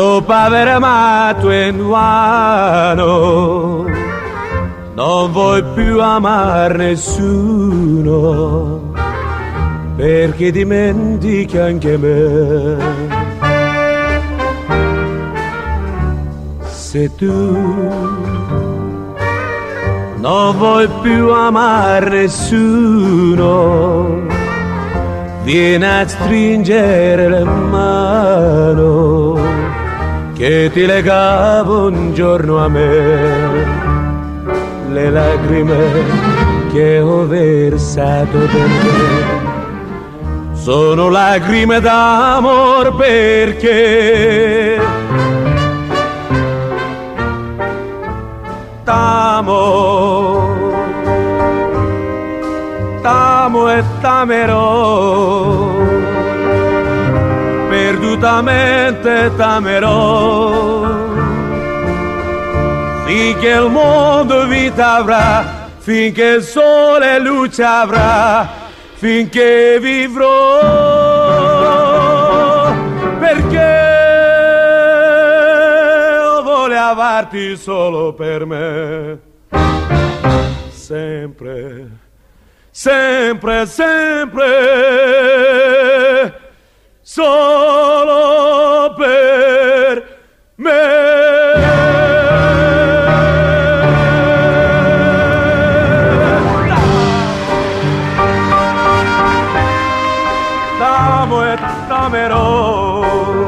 dopo aver amato in vano, non vuoi più amare nessuno, perché dimentichi anche me. Se tu non vuoi più amare nessuno, vieni a stringere le mani che ti legavo un giorno a me. Le lacrime che ho versato per te sono lacrime d'amor, perché t'amo, t'amo e t'amerò, perdutamente t'amerò, finché il mondo vita avrà, finché il sole luce avrà, finché vivrò, perché voglio amarti solo per me, sempre, sempre, sempre, solo per me. T'amo e t'amerò,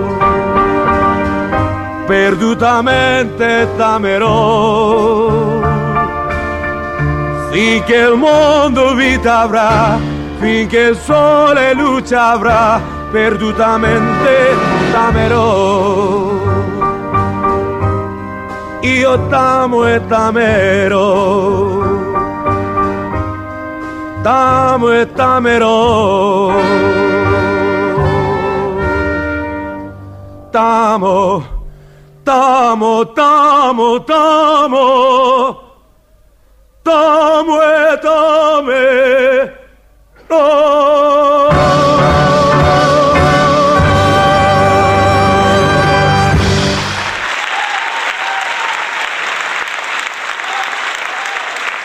perdutamente t'amerò, finché il mondo vita avrà, finché il sole luce avrà, perdutamente t'amerò. Io t'amo e t'amerò, t'amo e t'amerò, t'amo, t'amo, t'amo, t'amo.